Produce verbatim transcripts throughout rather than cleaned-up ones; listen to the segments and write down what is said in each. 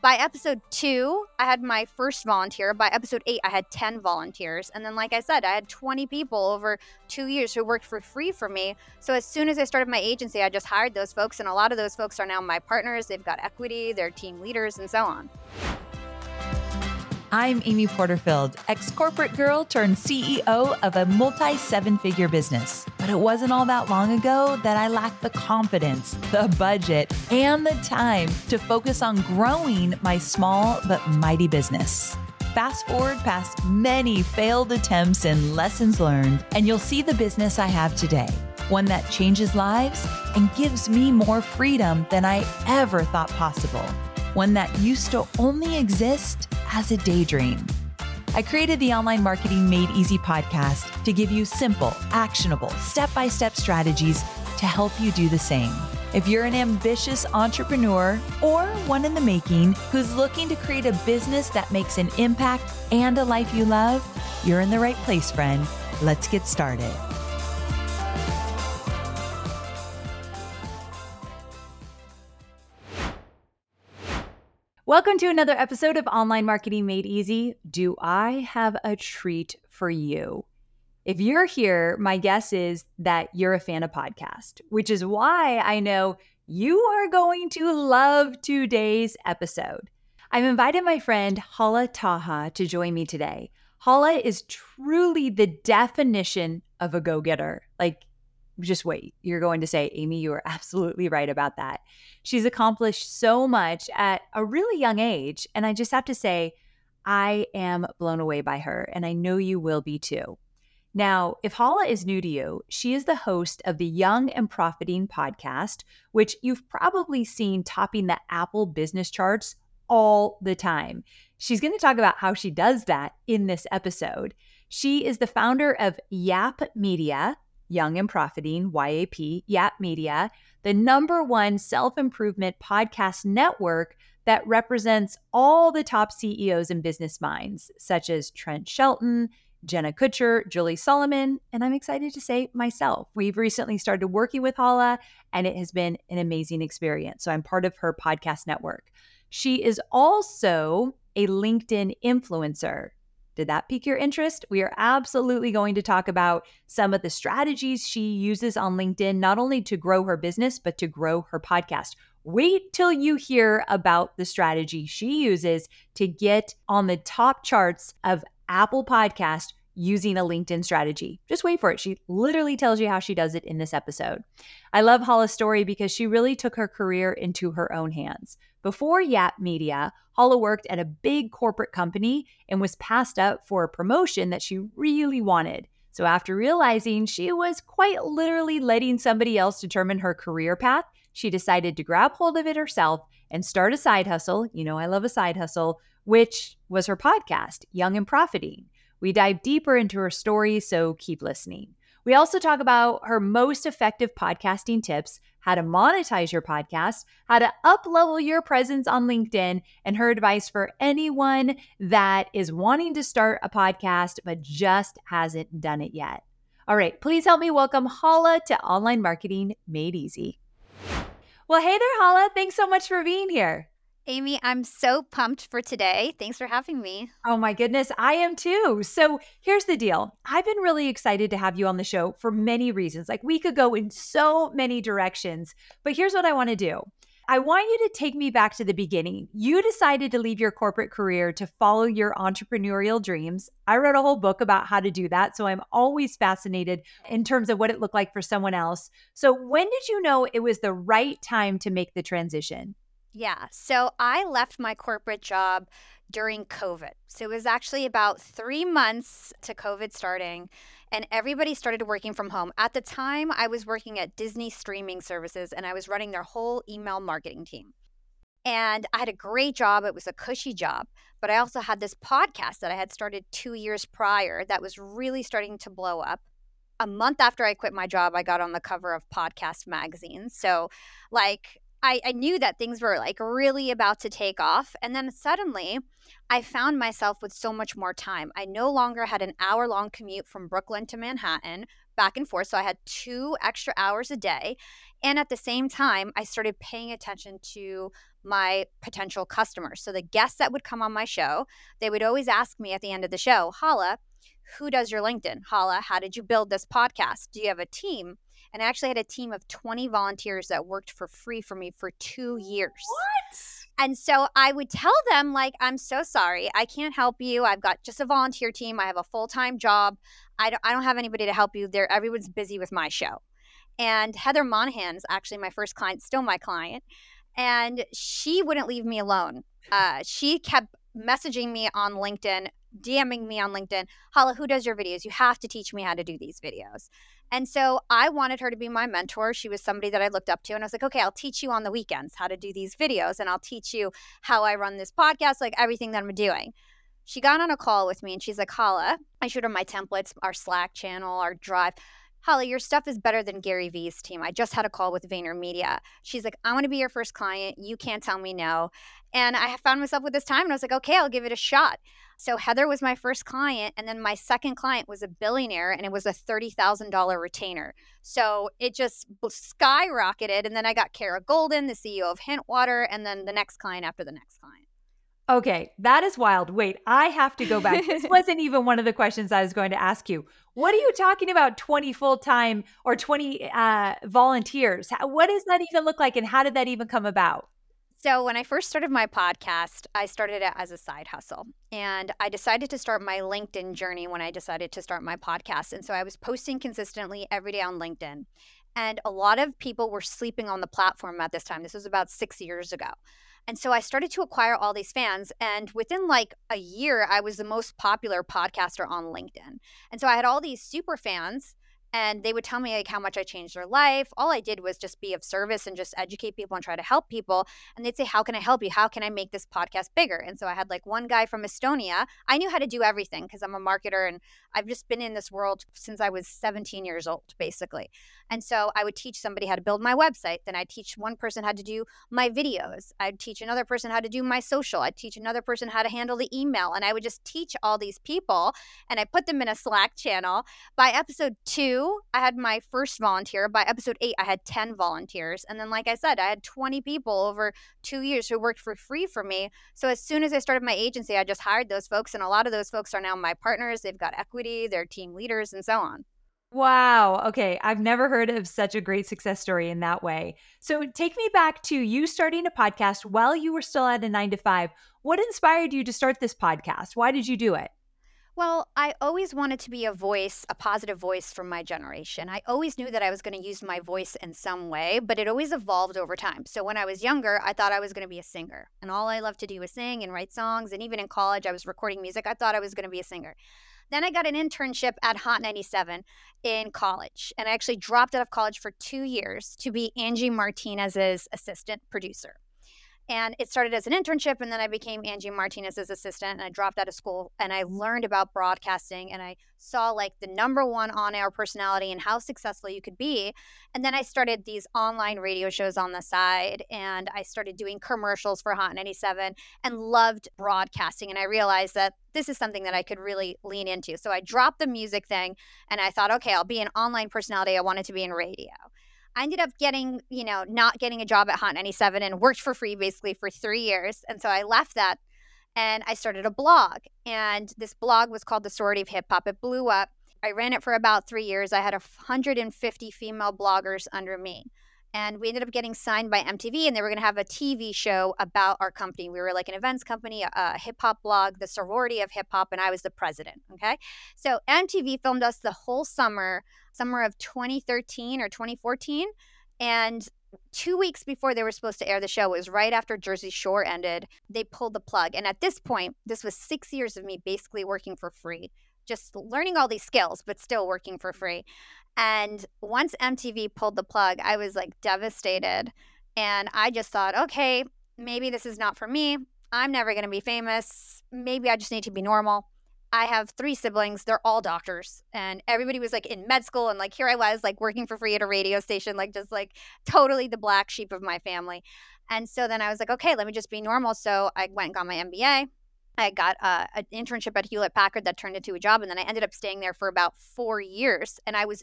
By episode two, I had my first volunteer. By episode eight, I had ten volunteers. And then, like I said, I had twenty people over two years who worked for free for me. So as soon as I started my agency, I just hired those folks. And a lot of those folks are now my partners. They've got equity, they're team leaders, and so on. I'm Amy Porterfield, ex-corporate girl turned C E O of a multi-seven-figure business. But it wasn't all that long ago that I lacked the confidence, the budget, and the time to focus on growing my small but mighty business. Fast forward past many failed attempts and lessons learned, and you'll see the business I have today. One that changes lives and gives me more freedom than I ever thought possible. One that used to only exist as a daydream. I created the Online Marketing Made Easy podcast to give you simple, actionable, step-by-step strategies to help you do the same. If you're an ambitious entrepreneur or one in the making who's looking to create a business that makes an impact and a life you love, you're in the right place, friend. Let's get started. Welcome to another episode of Online Marketing Made Easy. Do I have a treat for you? If you're here, my guess is that you're a fan of podcasts, which is why I know you are going to love today's episode. I've invited my friend Hala Taha to join me today. Hala is truly the definition of a go-getter. Like, just wait. You're going to say, Amy, you are absolutely right about that. She's accomplished so much at a really young age. And I just have to say, I am blown away by her. And I know you will be too. Now, if Hala is new to you, she is the host of the Young and Profiting podcast, which you've probably seen topping the Apple business charts all the time. She's going to talk about how she does that in this episode. She is the founder of Yap Media, Young and Profiting, Y A P, Yap Media, the number one self-improvement podcast network that represents all the top C E Os and business minds, such as Trent Shelton, Jenna Kutcher, Julie Solomon, and I'm excited to say myself. We've recently started working with Hala, and it has been an amazing experience. So I'm part of her podcast network. She is also a LinkedIn influencer. Did that pique your interest? We are absolutely going to talk about some of the strategies she uses on LinkedIn, not only to grow her business, but to grow her podcast. Wait till you hear about the strategy she uses to get on the top charts of Apple Podcast using a LinkedIn strategy. Just wait for it. She literally tells you how she does it in this episode. I love Hala's story because she really took her career into her own hands. Before Yap Media, Hala worked at a big corporate company and was passed up for a promotion that she really wanted. So after realizing she was quite literally letting somebody else determine her career path, she decided to grab hold of it herself and start a side hustle. You know, I love a side hustle, which was her podcast, Young and Profiting. We dive deeper into her story, so keep listening. We also talk about her most effective podcasting tips, how to monetize your podcast, how to up-level your presence on LinkedIn, and her advice for anyone that is wanting to start a podcast but just hasn't done it yet. All right, please help me welcome Hala to Online Marketing Made Easy. Well, hey there, Hala. Thanks so much for being here. Amy, I'm so pumped for today. Thanks for having me. Oh my goodness, I am too. So here's the deal. I've been really excited to have you on the show for many reasons. Like, we could go in so many directions, but here's what I want to do. I want you to take me back to the beginning. You decided to leave your corporate career to follow your entrepreneurial dreams. I wrote a whole book about how to do that, so I'm always fascinated in terms of what it looked like for someone else. So when did you know it was the right time to make the transition? Yeah, so I left my corporate job during COVID. So it was actually about three months to COVID starting, and everybody started working from home. At the time, I was working at Disney Streaming Services, and I was running their whole email marketing team. And I had a great job. It was a cushy job, but I also had this podcast that I had started two years prior that was really starting to blow up. A month after I quit my job, I got on the cover of Podcast Magazine. So, like, I, I knew that things were like really about to take off. And then suddenly I found myself with so much more time. I no longer had an hour long commute from Brooklyn to Manhattan back and forth. So I had two extra hours a day. And at the same time, I started paying attention to my potential customers. So the guests that would come on my show, they would always ask me at the end of the show, Hala, who does your LinkedIn? Hala, how did you build this podcast? Do you have a team? And I actually had a team of twenty volunteers that worked for free for me for two years. What? And so I would tell them, like, I'm so sorry. I can't help you. I've got just a volunteer team. I have a full-time job. I don't, I don't have anybody to help you. There, everyone's busy with my show. And Heather Monahan is actually my first client, still my client. And she wouldn't leave me alone. Uh, she kept messaging me on LinkedIn, DMing me on LinkedIn, Hala, who does your videos? You have to teach me how to do these videos. And so I wanted her to be my mentor. She was somebody that I looked up to. And I was like, okay, I'll teach you on the weekends how to do these videos. And I'll teach you how I run this podcast, like everything that I'm doing. She got on a call with me and she's like, Hala, I showed her my templates, our Slack channel, our Drive. Hala, your stuff is better than Gary Vee's team. I just had a call with VaynerMedia. She's like, I want to be your first client. You can't tell me no. And I found myself with this time and I was like, okay, I'll give it a shot. So Heather was my first client. And then my second client was a billionaire and it was a thirty thousand dollars retainer. So it just skyrocketed. And then I got Kara Golden, the C E O of Hintwater, and then the next client after the next client. Okay, that is wild. Wait, I have to go back. This wasn't even one of the questions I was going to ask you. What are you talking about, twenty full-time or twenty uh, volunteers? How, what does that even look like and how did that even come about? So when I first started my podcast, I started it as a side hustle. And I decided to start my LinkedIn journey when I decided to start my podcast. And so I was posting consistently every day on LinkedIn. And a lot of people were sleeping on the platform at this time. This was about six years ago. And so I started to acquire all these fans. And within like a year, I was the most popular podcaster on LinkedIn. And so I had all these super fans. And they would tell me like how much I changed their life. All I did was just be of service and just educate people and try to help people. And they'd say, how can I help you? How can I make this podcast bigger? And so I had like one guy from Estonia. I knew how to do everything because I'm a marketer and I've just been in this world since I was seventeen years old, basically. And so I would teach somebody how to build my website. Then I'd teach one person how to do my videos. I'd teach another person how to do my social. I'd teach another person how to handle the email. And I would just teach all these people and I put them in a Slack channel. By episode two, I had my first volunteer. By episode eight, I had ten volunteers. And then, like I said, I had twenty people over two years who worked for free for me. So as soon as I started my agency, I just hired those folks. And a lot of those folks are now my partners. They've got equity, they're team leaders, and so on. Wow. Okay. I've never heard of such a great success story in that way. So take me back to you starting a podcast while you were still at a nine to five. What inspired you to start this podcast? Why did you do it? Well, I always wanted to be a voice, a positive voice for my generation. I always knew that I was going to use my voice in some way, but it always evolved over time. So when I was younger, I thought I was going to be a singer. And all I loved to do was sing and write songs. And even in college, I was recording music. I thought I was going to be a singer. Then I got an internship at Hot ninety-seven in college. And I actually dropped out of college for two years to be Angie Martinez's assistant producer. And it started as an internship, and then I became Angie Martinez's assistant, and I dropped out of school, and I learned about broadcasting, and I saw like the number one on-air personality and how successful you could be. And then I started these online radio shows on the side, and I started doing commercials for Hot ninety-seven and loved broadcasting. And I realized that this is something that I could really lean into. So I dropped the music thing, and I thought, okay, I'll be an online personality. I wanted to be in radio. I ended up getting, you know, not getting a job at Hot ninety-seven and worked for free basically for three years. And so I left that and I started a blog. And this blog was called The Sorority of Hip Hop. It blew up. I ran it for about three years. I had one hundred fifty female bloggers under me. And we ended up getting signed by M T V, and they were going to have a T V show about our company. We were like an events company, a, a hip hop blog, the Sorority of Hip Hop, and I was the president. Okay. So M T V filmed us the whole summer, summer of twenty thirteen or twenty fourteen. And two weeks before they were supposed to air the show, it was right after Jersey Shore ended, they pulled the plug. And at this point, this was six years of me basically working for free, just learning all these skills, but still working for free. And once M T V pulled the plug, I was like devastated. And I just thought, okay, maybe this is not for me. I'm never going to be famous. Maybe I just need to be normal. I have three siblings. They're all doctors. And everybody was like in med school. And like here I was like working for free at a radio station, like just like totally the black sheep of my family. And so then I was like, okay, let me just be normal. So I went and got my M B A. I got uh, an internship at Hewlett Packard that turned into a job. And then I ended up staying there for about four years. And I was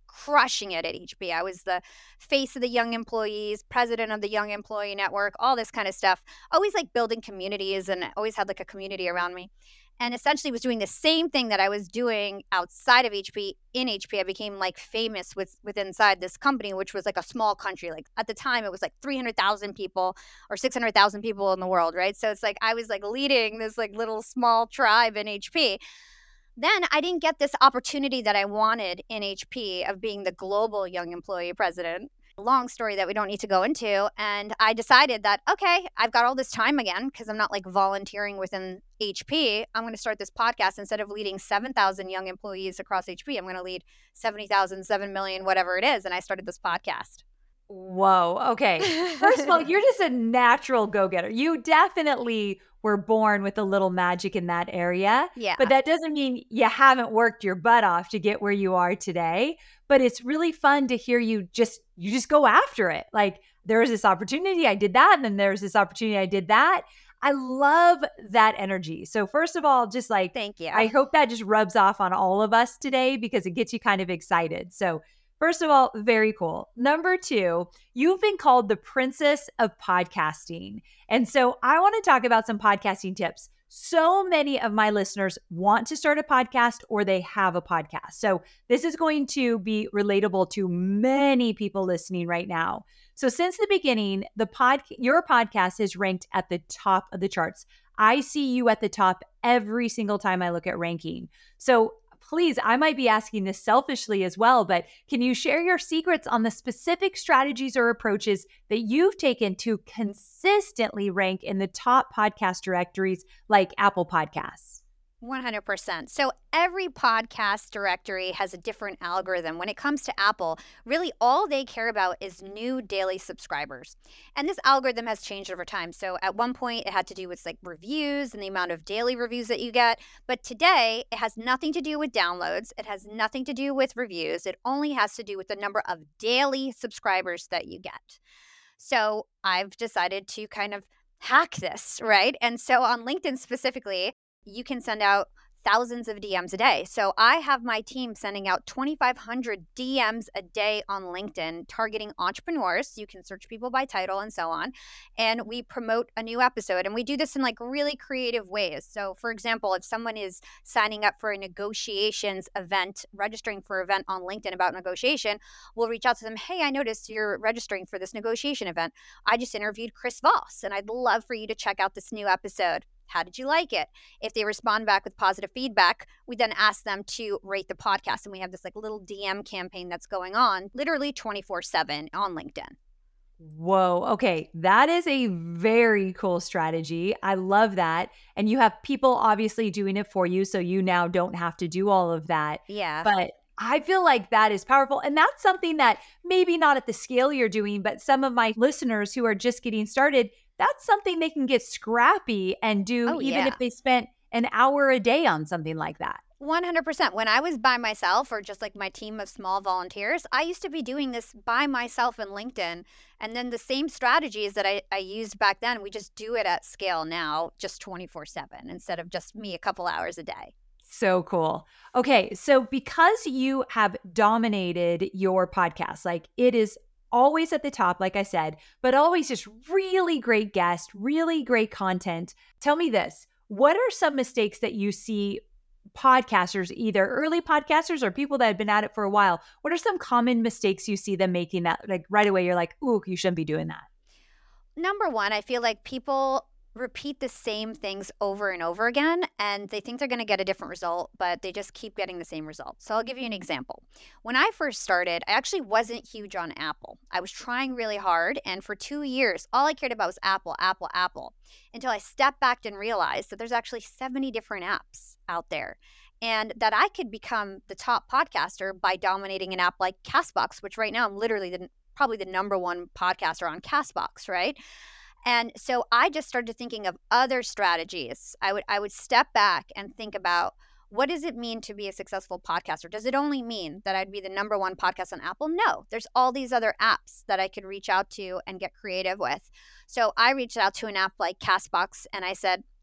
crushing it at H P. I was the face of the young employees, president of the Young Employee Network, all this kind of stuff. Always like building communities and always had like a community around me. And essentially was doing the same thing that I was doing outside of H P in H P. I became like famous with, with inside this company, which was like a small country. Like at the time, it was like three hundred thousand people or six hundred thousand people in the world, right? So it's like I was like leading this like little small tribe in H P. Then I didn't get this opportunity that I wanted in H P of being the global young employee president. Long story that we don't need to go into. And I decided that, okay, I've got all this time again because I'm not like volunteering within H P. I'm going to start this podcast. Instead of leading seven thousand young employees across H P, I'm going to lead seventy thousand, seven million, whatever it is. And I started this podcast. Whoa. Okay. First of all, you're just a natural go-getter. You definitely were born with a little magic in that area. Yeah. But that doesn't mean you haven't worked your butt off to get where you are today. But it's really fun to hear you just, you just go after it. Like there was this opportunity, I did that. And then there's this opportunity, I did that. I love that energy. So first of all, just like, thank you. I hope that just rubs off on all of us today because it gets you kind of excited. So first of all, very cool. Number two, you've been called the princess of podcasting. And so I want to talk about some podcasting tips. So many of my listeners want to start a podcast or they have a podcast. So this is going to be relatable to many people listening right now. So since the beginning, the pod, your podcast is ranked at the top of the charts. I see you at the top every single time I look at ranking. So please, I might be asking this selfishly as well, but can you share your secrets on the specific strategies or approaches that you've taken to consistently rank in the top podcast directories like Apple Podcasts? one hundred percent. So every podcast directory has a different algorithm. When it comes to Apple, really all they care about is new daily subscribers. And this algorithm has changed over time. So at one point it had to do with like reviews and the amount of daily reviews that you get. But today it has nothing to do with downloads. It has nothing to do with reviews. It only has to do with the number of daily subscribers that you get. So I've decided to kind of hack this, right? And so on LinkedIn specifically, you can send out thousands of D Ms a day. So I have my team sending out twenty-five hundred D Ms a day on LinkedIn, targeting entrepreneurs. You can search people by title and so on. And we promote a new episode. And we do this in like really creative ways. So for example, if someone is signing up for a negotiations event, registering for an event on LinkedIn about negotiation, we'll reach out to them. Hey, I noticed you're registering for this negotiation event. I just interviewed Chris Voss, and I'd love for you to check out this new episode. How did you like it? If they respond back with positive feedback, we then ask them to rate the podcast. And we have this like little D M campaign that's going on literally twenty-four seven on LinkedIn. Whoa. Okay. That is a very cool strategy. I love that. And you have people obviously doing it for you. So you now don't have to do all of that. Yeah. But I feel like that is powerful. And that's something that maybe not at the scale you're doing, but some of my listeners who are just getting started, that's something they can get scrappy and do oh, even yeah. if they spent an hour a day on something like that. one hundred percent. When I was by myself or just like my team of small volunteers, I used to be doing this by myself in LinkedIn. And then the same strategies that I, I used back then, we just do it at scale now, just twenty-four seven instead of just me a couple hours a day. So cool. Okay. So because you have dominated your podcast, like it is always at the top, like I said, but always just really great guests, really great content. Tell me this, what are some mistakes that you see podcasters, either early podcasters or people that have been at it for a while, what are some common mistakes you see them making that like right away you're like, ooh, you shouldn't be doing that? Number one, I feel like people repeat the same things over and over again, and they think they're going to get a different result, but they just keep getting the same result. So I'll give you an example. When I first started, I actually wasn't huge on Apple. I was trying really hard, and for two years, all I cared about was Apple, Apple, Apple, until I stepped back and realized that there's actually seventy different apps out there, and that I could become the top podcaster by dominating an app like CastBox, which right now I'm literally the, probably the number one podcaster on CastBox, right? And so I just started thinking of other strategies. I would I would step back and think about, what does it mean to be a successful podcaster? Does it only mean that I'd be the number one podcast on Apple? No, there's all these other apps that I could reach out to and get creative with. So I reached out to an app like CastBox and I said,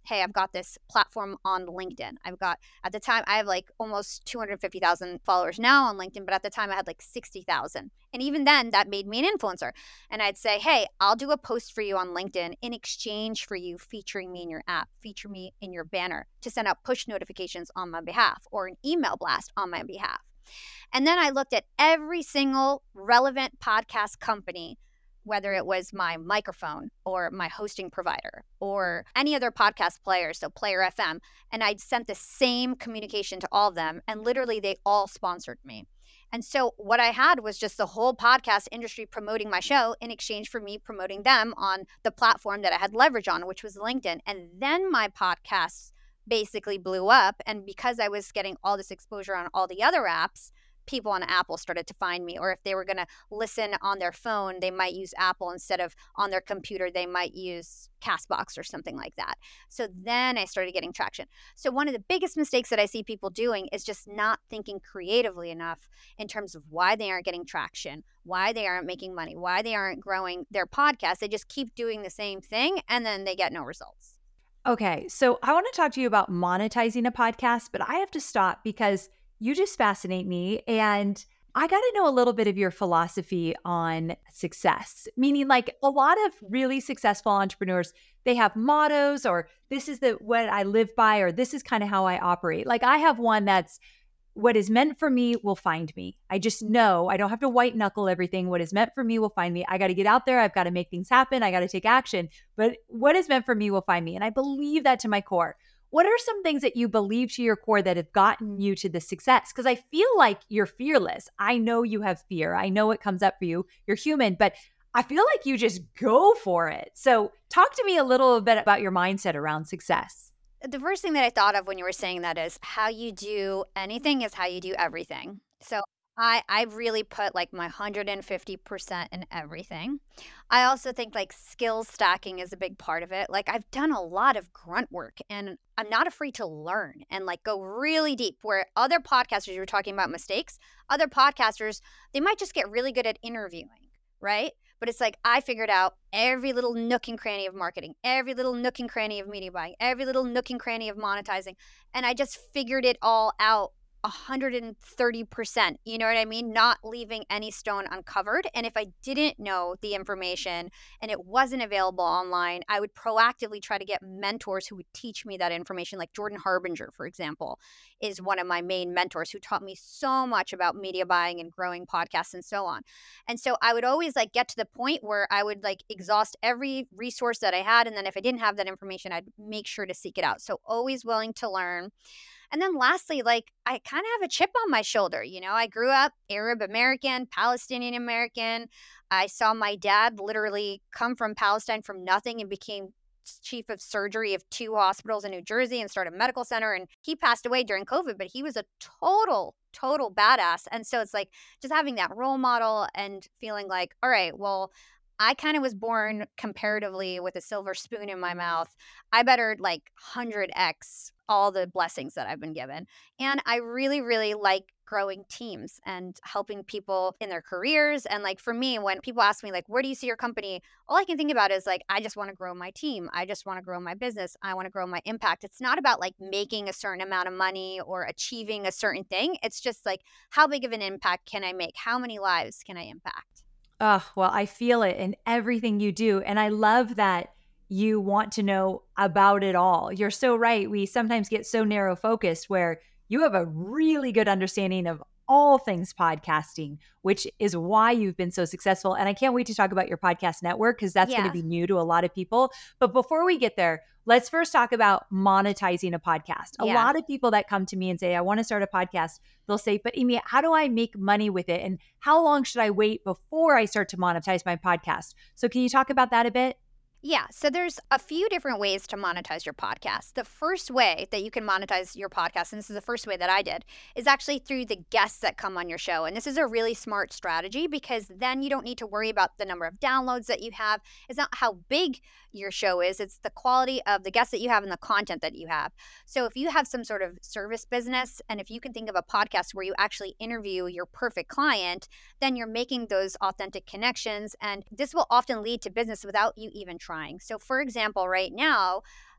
hey, I've got this platform on LinkedIn. I've got, at the time, I have like almost two hundred fifty thousand followers now on LinkedIn, but at the time I had like sixty thousand. And even then, that made me an influencer. And I'd say, hey, I'll do a post for you on LinkedIn in exchange for you featuring me in your app, feature me in your banner to send out push notifications on my behalf or an email blast on my behalf. And then I looked at every single relevant podcast company, whether it was my microphone or my hosting provider or any other podcast player, so Player F M, and I'd sent the same communication to all of them, and literally they all sponsored me. And so what I had was just the whole podcast industry promoting my show in exchange for me promoting them on the platform that I had leverage on, which was LinkedIn. And then my podcasts basically blew up. And because I was getting all this exposure on all the other apps, people on Apple started to find me. Or if they were going to listen on their phone, they might use Apple instead of on their computer, they might use Castbox or something like that. So then I started getting traction. So one of the biggest mistakes that I see people doing is just not thinking creatively enough in terms of why they aren't getting traction, why they aren't making money, why they aren't growing their podcast. They just keep doing the same thing and then they get no results. Okay, so I want to talk to you about monetizing a podcast, but I have to stop because you just fascinate me. And I got to know a little bit of your philosophy on success, meaning like a lot of really successful entrepreneurs, they have mottos or this is the what I live by, or this is kind of how I operate. Like I have one that's what is meant for me will find me. I just know I don't have to white knuckle everything. What is meant for me will find me. I got to get out there. I've got to make things happen. I got to take action, but what is meant for me will find me. And I believe that to my core. What are some things that you believe to your core that have gotten you to the success? Because I feel like you're fearless. I know you have fear. I know it comes up for you. You're human, but I feel like you just go for it. So talk to me a little bit about your mindset around success. The first thing that I thought of when you were saying that is how you do anything is how you do everything. So I I really put like my one hundred fifty percent in everything. I also think like skill stacking is a big part of it. Like I've done a lot of grunt work and I'm not afraid to learn and like go really deep where other podcasters, you were talking about mistakes, other podcasters, they might just get really good at interviewing, right? But it's like I figured out every little nook and cranny of marketing, every little nook and cranny of media buying, every little nook and cranny of monetizing. And I just figured it all out one hundred thirty percent. You know what I mean? Not leaving any stone uncovered. And if I didn't know the information and it wasn't available online, I would proactively try to get mentors who would teach me that information. Like Jordan Harbinger, for example, is one of my main mentors who taught me so much about media buying and growing podcasts and so on. And so I would always like get to the point where I would like exhaust every resource that I had. And then if I didn't have that information, I'd make sure to seek it out. So always willing to learn. And then lastly, like I kind of have a chip on my shoulder. You know, I grew up Arab American, Palestinian American. I saw my dad literally come from Palestine from nothing and became chief of surgery of two hospitals in New Jersey and started a medical center. And he passed away during COVID, but he was a total, total badass. And so it's like just having that role model and feeling like, all right, well, I kind of was born comparatively with a silver spoon in my mouth. I better like one hundred x all the blessings that I've been given. And I really, really like growing teams and helping people in their careers. And like for me, when people ask me like, where do you see your company? All I can think about is like, I just want to grow my team. I just want to grow my business. I want to grow my impact. It's not about like making a certain amount of money or achieving a certain thing. It's just like, how big of an impact can I make? How many lives can I impact? Oh, well, I feel it in everything you do. And I love that you want to know about it all. You're so right. We sometimes get so narrow focused where you have a really good understanding of all things podcasting, which is why you've been so successful. And I can't wait to talk about your podcast network because that's Yeah. going to be new to a lot of people. But before we get there, let's first talk about monetizing a podcast. A Yeah. lot of people that come to me and say, I want to start a podcast, they'll say, but Amy, how do I make money with it? And how long should I wait before I start to monetize my podcast? So can you talk about that a bit? Yeah, so there's a few different ways to monetize your podcast. The first way that you can monetize your podcast, and this is the first way that I did, is actually through the guests that come on your show. And this is a really smart strategy because then you don't need to worry about the number of downloads that you have. It's not how big your show is, it's the quality of the guests that you have and the content that you have. So if you have some sort of service business, and if you can think of a podcast where you actually interview your perfect client, then you're making those authentic connections. And this will often lead to business without you even trying. So for example, right now,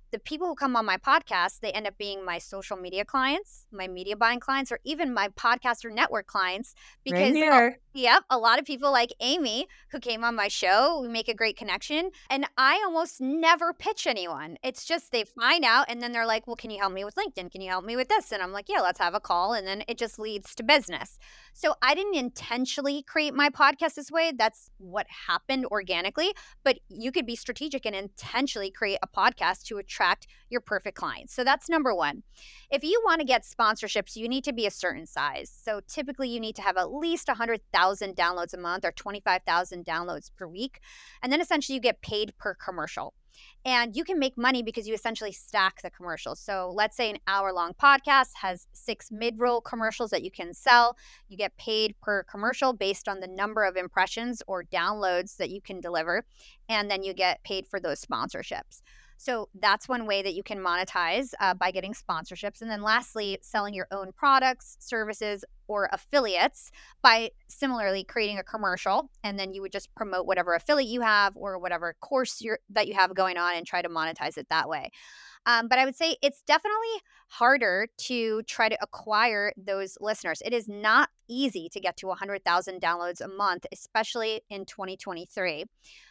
the people who come on my podcast, they end up being my social media clients, my media buying clients, or even my podcaster network clients. Right Because, uh, here. yep, a lot of people like Amy who came on my show, we make a great connection. And I almost never pitch anyone. It's just they find out and then they're like, well, can you help me with LinkedIn? Can you help me with this? And I'm like, yeah, let's have a call. And then it just leads to business. So I didn't intentionally create my podcast this way. That's what happened organically. But you could be strategic and intentionally create a podcast to attract your perfect clients. So that's number one. If you want to get sponsorships, you need to be a certain size. So typically you need to have at least one hundred thousand downloads a month or twenty-five thousand downloads per week. And then essentially you get paid per commercial. And you can make money because you essentially stack the commercials. So let's say an hour-long podcast has six mid-roll commercials that you can sell. You get paid per commercial based on the number of impressions or downloads that you can deliver. And then you get paid for those sponsorships. So that's one way that you can monetize uh, by getting sponsorships. And then lastly, selling your own products, services, or affiliates by similarly creating a commercial. And then you would just promote whatever affiliate you have or whatever course you're, that you have going on and try to monetize it that way. Um, but I would say it's definitely harder to try to acquire those listeners. It is not easy to get to one hundred thousand downloads a month, especially in twenty twenty-three.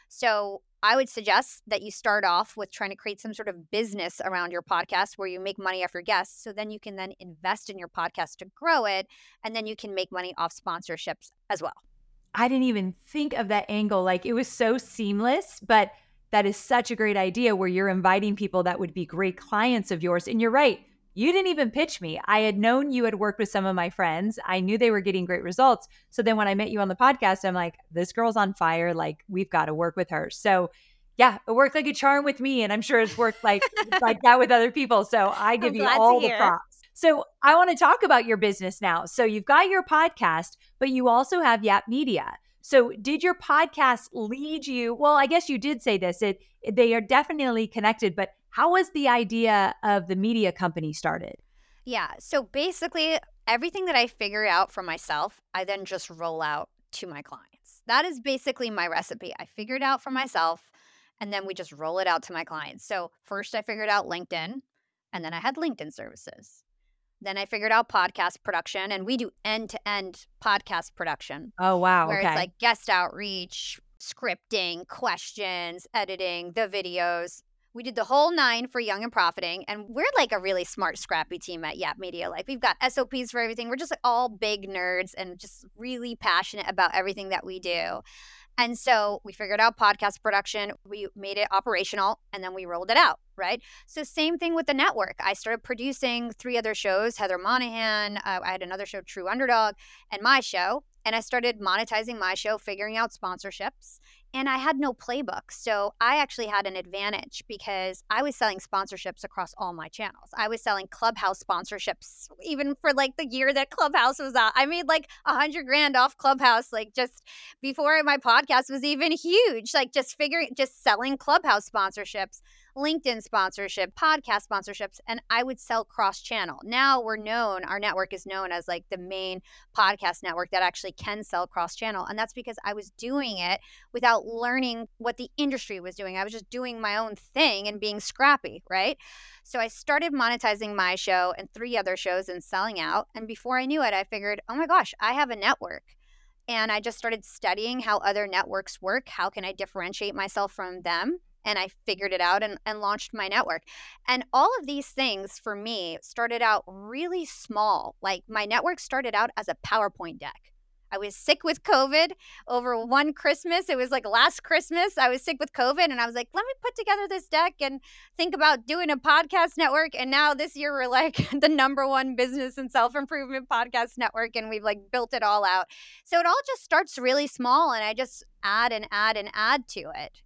So I would suggest that you start off with trying to create some sort of business around your podcast where you make money off your guests. So then you can then invest in your podcast to grow it. And then you can make money off sponsorships as well. I didn't even think of that angle. Like it was so seamless, but that is such a great idea where you're inviting people that would be great clients of yours. And you're right. You didn't even pitch me. I had known you had worked with some of my friends. I knew they were getting great results. So then when I met you on the podcast, I'm like, this girl's on fire. Like we've got to work with her. So yeah, it worked like a charm with me. And I'm sure it's worked like, like that with other people. So I give you all the props. So I want to talk about your business now. So you've got your podcast, but you also have Yap Media. So did your podcast lead you? Well, I guess you did say this. It they are definitely connected, but how was the idea of the media company started? Yeah. So basically, everything that I figure out for myself, I then just roll out to my clients. That is basically my recipe. I figured out for myself, and then we just roll it out to my clients. So first, I figured out LinkedIn, and then I had LinkedIn services. Then I figured out podcast production, and we do end-to-end podcast production. Oh, wow. Where okay. it's like guest outreach, scripting, questions, editing, the videos. We did the whole nine for Young and Profiting, and we're like a really smart, scrappy team at Yap Media. Like we've got S O Ps for everything. We're just like all big nerds and just really passionate about everything that we do. And so we figured out podcast production, we made it operational, and then we rolled it out, right? So same thing with the network. I started producing three other shows, Heather Monahan, uh, I had another show, True Underdog, and my show. And I started monetizing my show, figuring out sponsorships. And I had no playbook. So I actually had an advantage because I was selling sponsorships across all my channels. I was selling Clubhouse sponsorships, even for like the year that Clubhouse was out. I made like a hundred grand off Clubhouse, like just before my podcast was even huge, like just figuring, just selling Clubhouse sponsorships, LinkedIn sponsorship, podcast sponsorships, and I would sell cross-channel. Now we're known, our network is known as like the main podcast network that actually can sell cross-channel. And that's because I was doing it without learning what the industry was doing. I was just doing my own thing and being scrappy, right? So I started monetizing my show and three other shows and selling out. And before I knew it, I figured, oh my gosh, I have a network. And I just started studying how other networks work. How can I differentiate myself from them? And I figured it out and, and launched my network. And all of these things for me started out really small. Like my network started out as a PowerPoint deck. I was sick with COVID over one Christmas. It was like last Christmas. I was sick with COVID and I was like, let me put together this deck and think about doing a podcast network. And now this year we're like the number one business and self-improvement podcast network. And we've like built it all out. So it all just starts really small and I just add and add and add to it.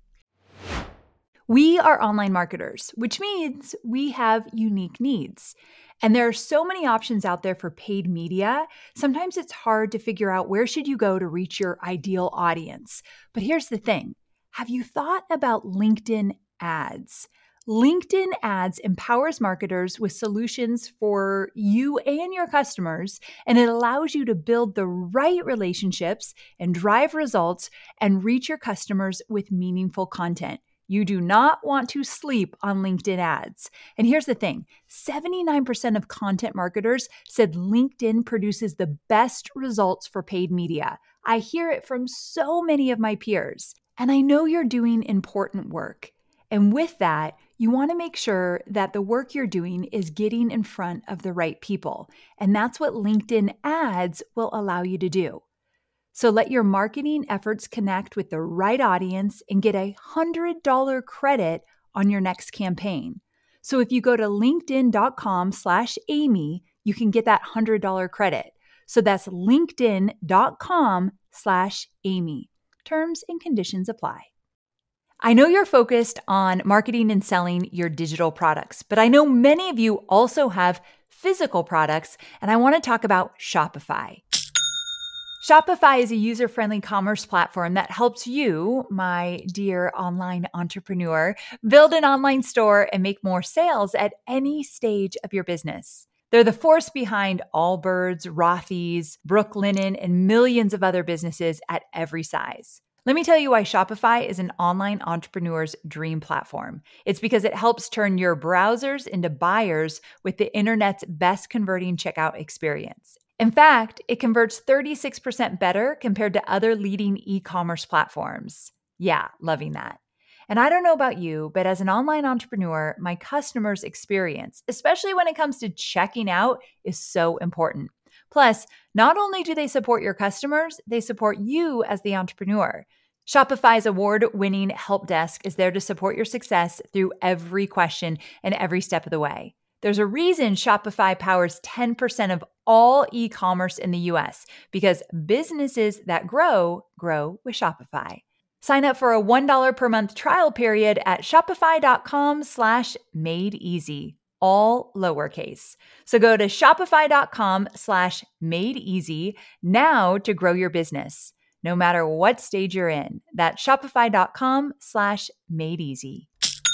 We are online marketers, which means we have unique needs. And there are so many options out there for paid media. Sometimes it's hard to figure out where should you go to reach your ideal audience. But here's the thing. Have you thought about LinkedIn ads? LinkedIn ads empowers marketers with solutions for you and your customers, and it allows you to build the right relationships and drive results and reach your customers with meaningful content. You do not want to sleep on LinkedIn ads. And here's the thing, seventy-nine percent of content marketers said LinkedIn produces the best results for paid media. I hear it from so many of my peers. And I know you're doing important work. And with that, you want to make sure that the work you're doing is getting in front of the right people. And that's what LinkedIn ads will allow you to do. So let your marketing efforts connect with the right audience and get a one hundred dollars credit on your next campaign. So if you go to linkedin.com slash Amy, you can get that one hundred dollars credit. So that's linkedin.com slash Amy. Terms and conditions apply. I know you're focused on marketing and selling your digital products, but I know many of you also have physical products, and I want to talk about Shopify. Shopify is a user-friendly commerce platform that helps you, my dear online entrepreneur, build an online store and make more sales at any stage of your business. They're the force behind Allbirds, Rothy's, Brooklinen, and millions of other businesses at every size. Let me tell you why Shopify is an online entrepreneur's dream platform. It's because it helps turn your browsers into buyers with the internet's best converting checkout experience. In fact, it converts thirty-six percent better compared to other leading e-commerce platforms. Yeah, loving that. And I don't know about you, but as an online entrepreneur, my customers' experience, especially when it comes to checking out, is so important. Plus, not only do they support your customers, they support you as the entrepreneur. Shopify's award-winning help desk is there to support your success through every question and every step of the way. There's a reason Shopify powers ten percent of all e-commerce in the U S because businesses that grow, grow with Shopify. Sign up for a one dollar per month trial period at shopify.com slash made easy. All lowercase. So go to shopify.com slash made easy now to grow your business, no matter what stage you're in. That's shopify.com slash made easy.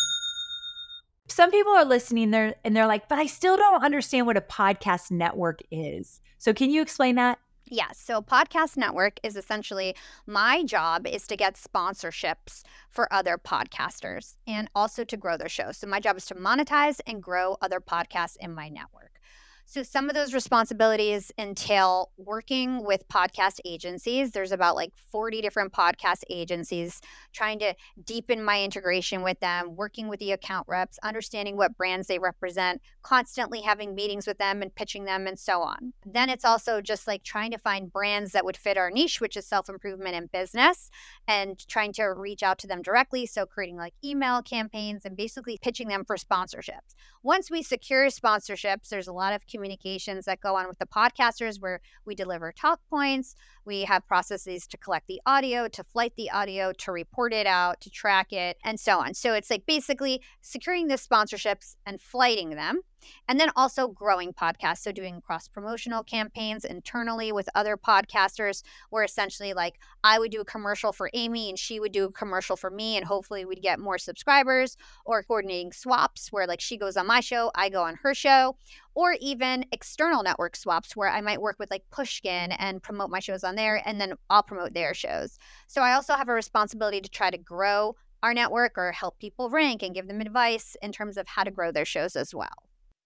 Some people are listening there and they're like, but I still don't understand what a podcast network is. So can you explain that? Yes. So Podcast Network is essentially my job is to get sponsorships for other podcasters and also to grow their shows. So my job is to monetize and grow other podcasts in my network. So some of those responsibilities entail working with podcast agencies. There's about like forty different podcast agencies, trying to deepen my integration with them, working with the account reps, understanding what brands they represent, constantly having meetings with them and pitching them and so on. Then it's also just like trying to find brands that would fit our niche, which is self-improvement and business, and trying to reach out to them directly. So creating like email campaigns and basically pitching them for sponsorships. Once we secure sponsorships, there's a lot of communications that go on with the podcasters where we deliver talk points. We have processes to collect the audio, to flight the audio, to report it out, to track it, and so on. So it's like basically securing the sponsorships and flighting them. And then also growing podcasts. So doing cross-promotional campaigns internally with other podcasters where essentially like I would do a commercial for Amy and she would do a commercial for me and hopefully we'd get more subscribers, or coordinating swaps where like she goes on my show, I go on her show, or even external network swaps where I might work with like Pushkin and promote my shows on there and then I'll promote their shows. So I also have a responsibility to try to grow our network or help people rank and give them advice in terms of how to grow their shows as well.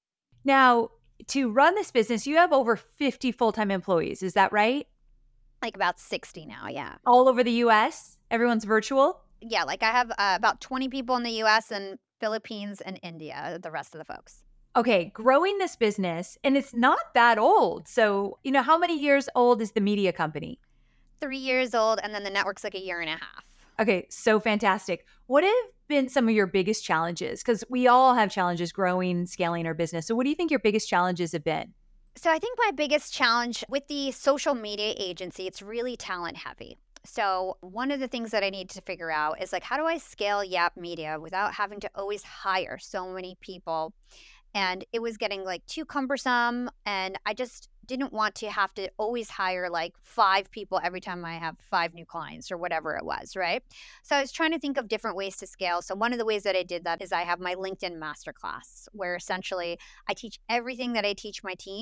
Now, to run this business, you have over fifty full-time employees. Is that right? Like about sixty now, yeah. All over the U S? Everyone's virtual? Yeah, like I have uh, about twenty people in the U S and Philippines and India, the rest of the folks. Okay, growing this business, and it's not that old. So, you know, how many years old is the media company? Three years old, and then the network's like a year and a half. Okay, so fantastic. What have been some of your biggest challenges? Because we all have challenges growing, scaling our business. So what do you think your biggest challenges have been? So I think my biggest challenge with the social media agency, it's really talent heavy. So one of the things that I need to figure out is like, how do I scale Yap Media without having to always hire so many people? And it was getting like too cumbersome. And I just didn't want to have to always hire like five people every time I have five new clients or whatever it was, right? So I was trying to think of different ways to scale. So one of the ways that I did that is I have my LinkedIn masterclass where essentially I teach everything that I teach my team,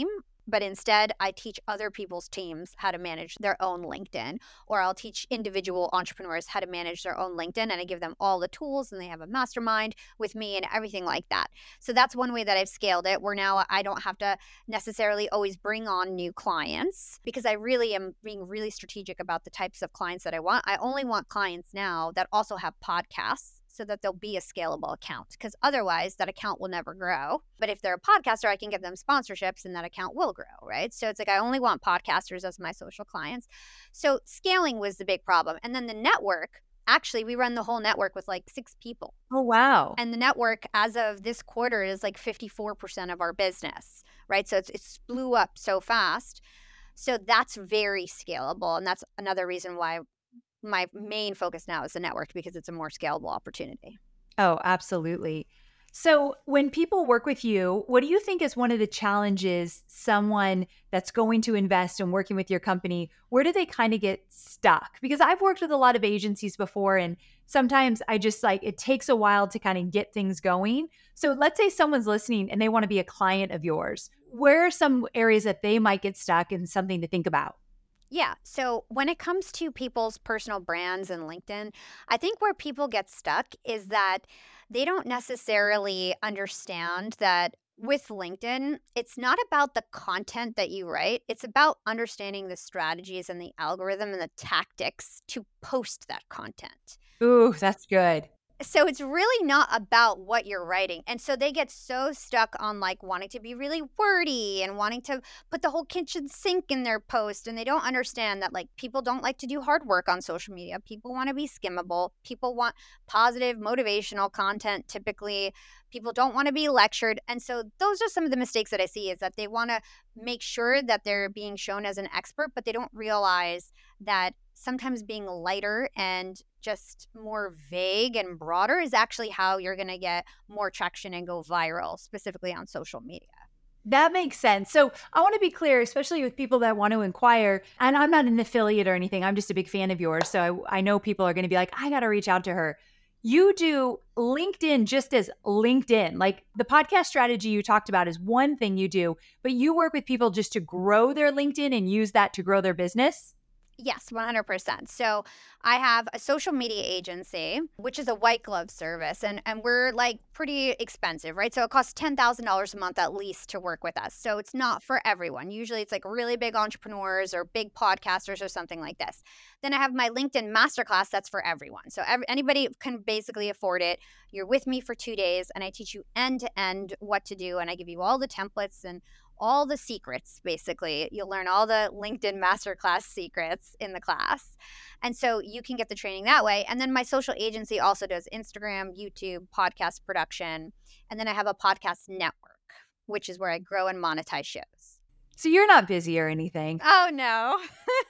But instead, I teach other people's teams how to manage their own LinkedIn, or I'll teach individual entrepreneurs how to manage their own LinkedIn, and I give them all the tools, and they have a mastermind with me and everything like that. So that's one way that I've scaled it, where now I don't have to necessarily always bring on new clients, because I really am being really strategic about the types of clients that I want. I only want clients now that also have podcasts, so that they'll be a scalable account, because otherwise that account will never grow. But if they're a podcaster, I can give them sponsorships and that account will grow, right? So it's like I only want podcasters as my social clients. So scaling was the big problem. And then the network, actually, we run the whole network with like six people. Oh, wow. And the network, as of this quarter, is like fifty-four percent of our business, right? So it's, it's blew up so fast. So that's very scalable. And that's another reason why my main focus now is the network, because it's a more scalable opportunity. Oh, absolutely. So when people work with you, what do you think is one of the challenges someone that's going to invest in working with your company, where do they kind of get stuck? Because I've worked with a lot of agencies before, and sometimes I just like, it takes a while to kind of get things going. So let's say someone's listening and they want to be a client of yours. Where are some areas that they might get stuck and something to think about? Yeah. So when it comes to people's personal brands and LinkedIn, I think where people get stuck is that they don't necessarily understand that with LinkedIn, it's not about the content that you write. It's about understanding the strategies and the algorithm and the tactics to post that content. Ooh, that's good. So it's really not about what you're writing. And so they get so stuck on like wanting to be really wordy and wanting to put the whole kitchen sink in their post. And they don't understand that like people don't like to do hard work on social media. People want to be skimmable. People want positive, motivational content. Typically, people don't want to be lectured. And so those are some of the mistakes that I see, is that they want to make sure that they're being shown as an expert, but they don't realize that sometimes being lighter and just more vague and broader is actually how you're going to get more traction and go viral, specifically on social media. That makes sense. So I want to be clear, especially with people that want to inquire. And I'm not an affiliate or anything. I'm just a big fan of yours. So I, I know people are going to be like, I got to reach out to her. You do LinkedIn just as LinkedIn. Like the podcast strategy you talked about is one thing you do, but you work with people just to grow their LinkedIn and use that to grow their business. Yes, one hundred percent. So I have a social media agency, which is a white glove service, and, and we're like pretty expensive, right? So it costs ten thousand dollars a month at least to work with us. So it's not for everyone. Usually it's like really big entrepreneurs or big podcasters or something like this. Then I have my LinkedIn masterclass that's for everyone. So every, anybody can basically afford it. You're with me for two days and I teach you end to end what to do, and I give you all the templates and all the secrets, basically. You'll learn all the LinkedIn masterclass secrets in the class. And so you can get the training that way. And then my social agency also does Instagram, YouTube, podcast production. And then I have a podcast network, which is where I grow and monetize shows. So you're not busy or anything. Oh, no.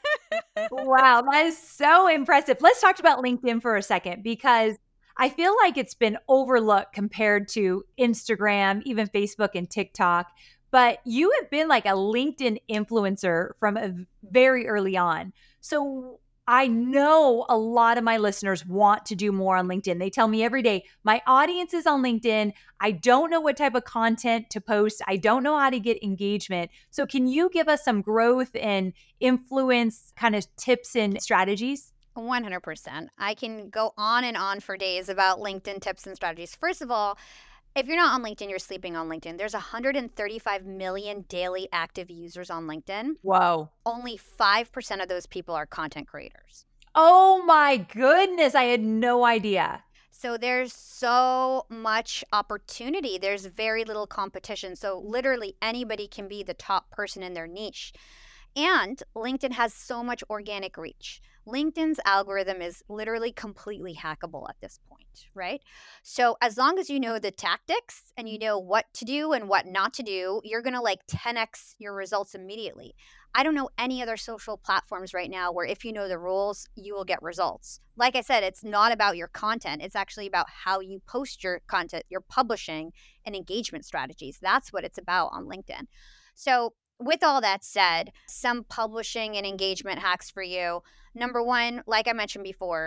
Wow, that is so impressive. Let's talk about LinkedIn for a second, because I feel like it's been overlooked compared to Instagram, even Facebook and TikTok. But you have been like a LinkedIn influencer from a very early on. So I know a lot of my listeners want to do more on LinkedIn. They tell me every day, my audience is on LinkedIn. I don't know what type of content to post. I don't know how to get engagement. So can you give us some growth and influence kind of tips and strategies? one hundred percent. I can go on and on for days about LinkedIn tips and strategies. First of all, if you're not on LinkedIn, you're sleeping on LinkedIn. There's one hundred thirty-five million daily active users on LinkedIn. Whoa. Only five percent of those people are content creators. Oh my goodness. I had no idea. So there's so much opportunity. There's very little competition. So literally anybody can be the top person in their niche. And LinkedIn has so much organic reach. LinkedIn's algorithm is literally completely hackable at this point, right? So as long as you know the tactics and you know what to do and what not to do, you're going to like ten x your results immediately. I don't know any other social platforms right now where if you know the rules, you will get results. Like I said, it's not about your content. It's actually about how you post your content, your publishing and engagement strategies. That's what it's about on LinkedIn. So with all that said, some publishing and engagement hacks for you. Number one, like I mentioned before,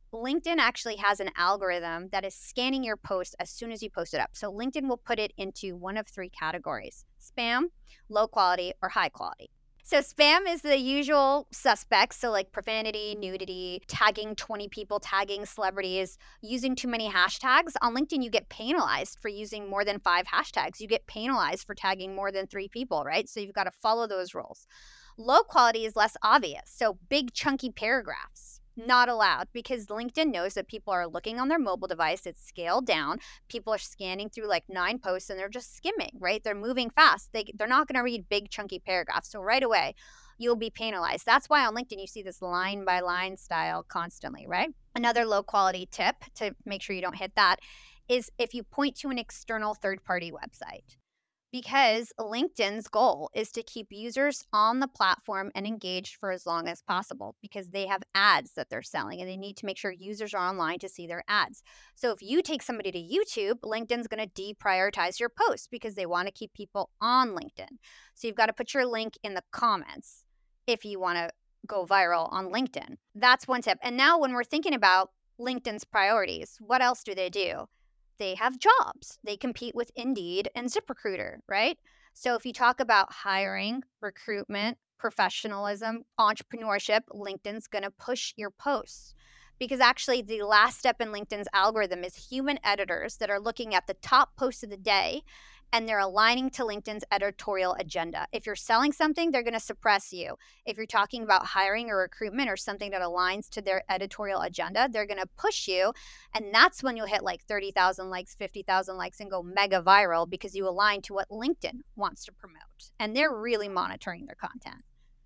LinkedIn actually has an algorithm that is scanning your post as soon as you post it up. So LinkedIn will put it into one of three categories: spam, low quality, or high quality. So spam is the usual suspects. So like profanity, nudity, tagging twenty people, tagging celebrities, using too many hashtags. On LinkedIn, you get penalized for using more than five hashtags. You get penalized for tagging more than three people, right? So you've got to follow those rules. Low quality is less obvious. So big chunky paragraphs, not allowed, because LinkedIn knows that people are looking on their mobile device. It's scaled down. People are scanning through like nine posts and they're just skimming, right? They're moving fast. They, they're not going to read big chunky paragraphs. So right away, you'll be penalized. That's why on LinkedIn, you see this line by line style constantly, right? Another low quality tip to make sure you don't hit that is if you point to an external third party website. Because LinkedIn's goal is to keep users on the platform and engaged for as long as possible, because they have ads that they're selling and they need to make sure users are online to see their ads. So if you take somebody to YouTube, LinkedIn's going to deprioritize your post because they want to keep people on LinkedIn. So you've got to put your link in the comments if you want to go viral on LinkedIn. That's one tip. And now when we're thinking about LinkedIn's priorities, what else do they do? They have jobs. They compete with Indeed and ZipRecruiter, right? So if you talk about hiring, recruitment, professionalism, entrepreneurship, LinkedIn's going to push your posts. Because actually the last step in LinkedIn's algorithm is human editors that are looking at the top posts of the day and they're aligning to LinkedIn's editorial agenda. If you're selling something, they're going to suppress you. If you're talking about hiring or recruitment or something that aligns to their editorial agenda, they're going to push you. And that's when you'll hit like thirty thousand likes, fifty thousand likes, and go mega viral because you align to what LinkedIn wants to promote. And they're really monitoring their content.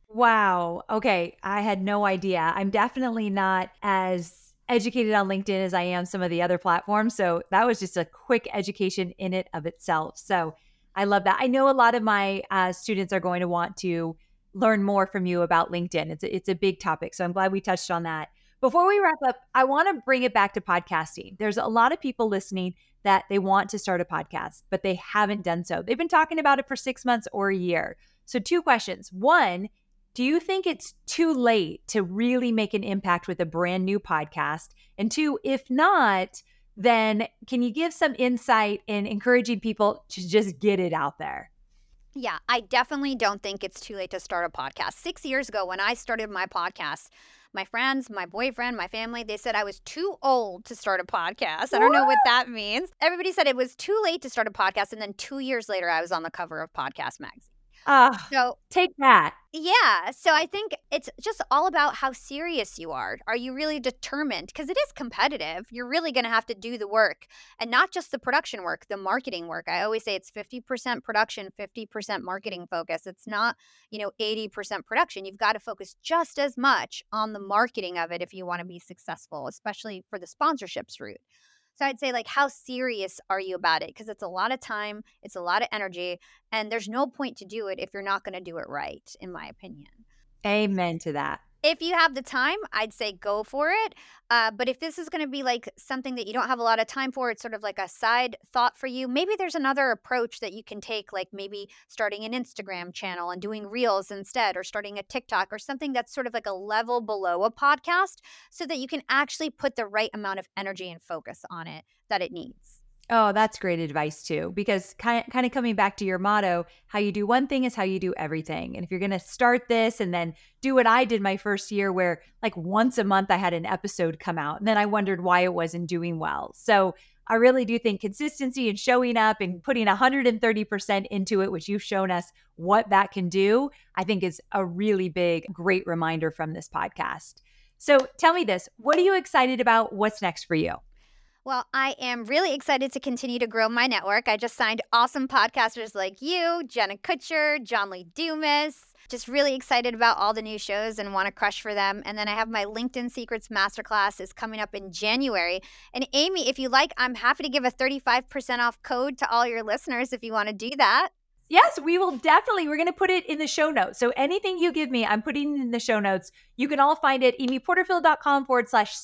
Wow. Okay. I had no idea. I'm definitely not as educated on LinkedIn as I am some of the other platforms. So that was just a quick education in it of itself. So I love that. I know a lot of my uh, students are going to want to learn more from you about LinkedIn. It's a, it's a big topic. So I'm glad we touched on that. Before we wrap up, I want to bring it back to podcasting. There's a lot of people listening that they want to start a podcast, but they haven't done so. They've been talking about it for six months or a year. So two questions. One, do you think it's too late to really make an impact with a brand new podcast? And two, if not, then can you give some insight in encouraging people to just get it out there? Yeah, I definitely don't think it's too late to start a podcast. Six years ago, when I started my podcast, my friends, my boyfriend, my family, they said I was too old to start a podcast. I don't know what that means. Everybody said it was too late to start a podcast. And then two years later, I was on the cover of Podcast Magazine. Uh, So take that. yeah. So I think it's just all about how serious you are. Are you really determined? Because it is competitive. You're really going to have to do the work, and not just the production work, the marketing work. I always say it's fifty percent production, fifty percent marketing focus. It's not, you know, eighty percent production. You've got to focus just as much on the marketing of it if you want to be successful, especially for the sponsorships route. So I'd say, like, how serious are you about it? Because it's a lot of time, it's a lot of energy, and there's no point to do it if you're not going to do it right, in my opinion. Amen to that. If you have the time, I'd say go for it. Uh, but if this is going to be like something that you don't have a lot of time for, it's sort of like a side thought for you. Maybe there's another approach that you can take, like maybe starting an Instagram channel and doing reels instead, or starting a TikTok or something that's sort of like a level below a podcast, so that you can actually put the right amount of energy and focus on it that it needs. Oh, that's great advice too, because kind of, kind of coming back to your motto, how you do one thing is how you do everything. And if you're going to start this and then do what I did my first year, where like once a month I had an episode come out, and then I wondered why it wasn't doing well. So I really do think consistency and showing up and putting one hundred thirty percent into it, which you've shown us what that can do, I think is a really big, great reminder from this podcast. So tell me this, what are you excited about? What's next for you? Well, I am really excited to continue to grow my network. I just signed awesome podcasters like you, Jenna Kutcher, John Lee Dumas. Just really excited about all the new shows and want to crush for them. And then I have my LinkedIn Secrets Masterclass is coming up in January. And Amy, if you like, I'm happy to give a thirty-five percent off code to all your listeners if you want to do that. Yes, we will definitely. We're going to put it in the show notes. So anything you give me, I'm putting in the show notes. You can all find it, amyporterfield.com forward slash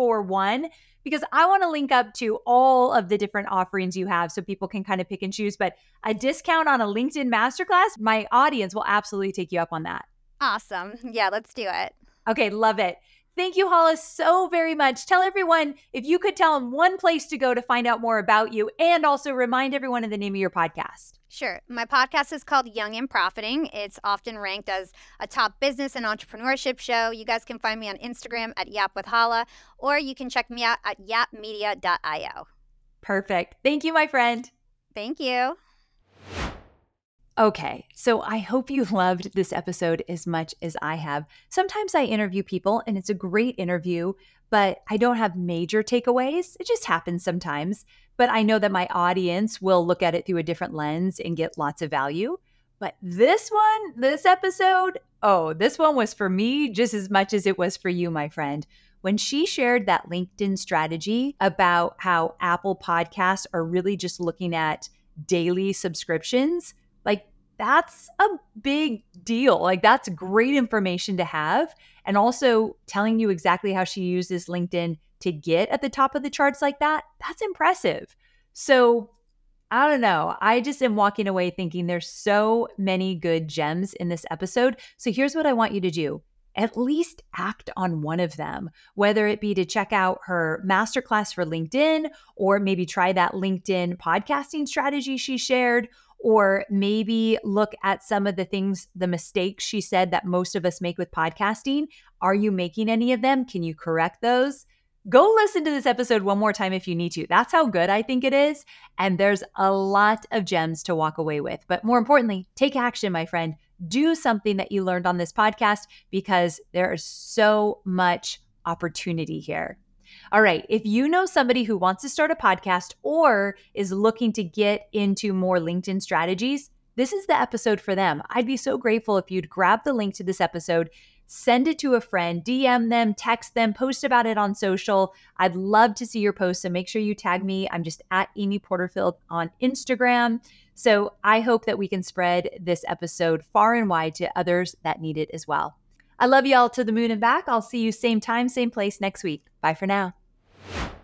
641. Because I want to link up to all of the different offerings you have so people can kind of pick and choose. But a discount on a LinkedIn masterclass, my audience will absolutely take you up on that. Awesome. Yeah, let's do it. Okay, love it. Thank you, Hala, so very much. Tell everyone, if you could tell them one place to go to find out more about you, and also remind everyone of the name of your podcast. Sure. My podcast is called Young and Profiting. It's often ranked as a top business and entrepreneurship show. You guys can find me on Instagram at Yap with Hala, or you can check me out at yap media dot io. Perfect. Thank you, my friend. Thank you. Okay, so I hope you loved this episode as much as I have. Sometimes I interview people and it's a great interview, but I don't have major takeaways. It just happens sometimes. But I know that my audience will look at it through a different lens and get lots of value. But this one, this episode, oh, this one was for me just as much as it was for you, my friend. When she shared that LinkedIn strategy about how Apple Podcasts are really just looking at daily subscriptions, like that's a big deal. Like that's great information to have. And also telling you exactly how she uses LinkedIn to get at the top of the charts like that, that's impressive. So I don't know. I just am walking away thinking there's so many good gems in this episode. So here's what I want you to do. At least act on one of them, whether it be to check out her masterclass for LinkedIn, or maybe try that LinkedIn podcasting strategy she shared, or maybe look at some of the things, the mistakes she said that most of us make with podcasting. Are you making any of them? Can you correct those? Go listen to this episode one more time if you need to. That's how good I think it is. And there's a lot of gems to walk away with. But more importantly, take action, my friend. Do something that you learned on this podcast, because there is so much opportunity here. All right. If you know somebody who wants to start a podcast or is looking to get into more LinkedIn strategies, this is the episode for them. I'd be so grateful if you'd grab the link to this episode, send it to a friend, D M them, text them, post about it on social. I'd love to see your posts, so make sure you tag me. I'm just at Amy Porterfield on Instagram. So I hope that we can spread this episode far and wide to others that need it as well. I love y'all to the moon and back. I'll see you same time, same place next week. Bye for now.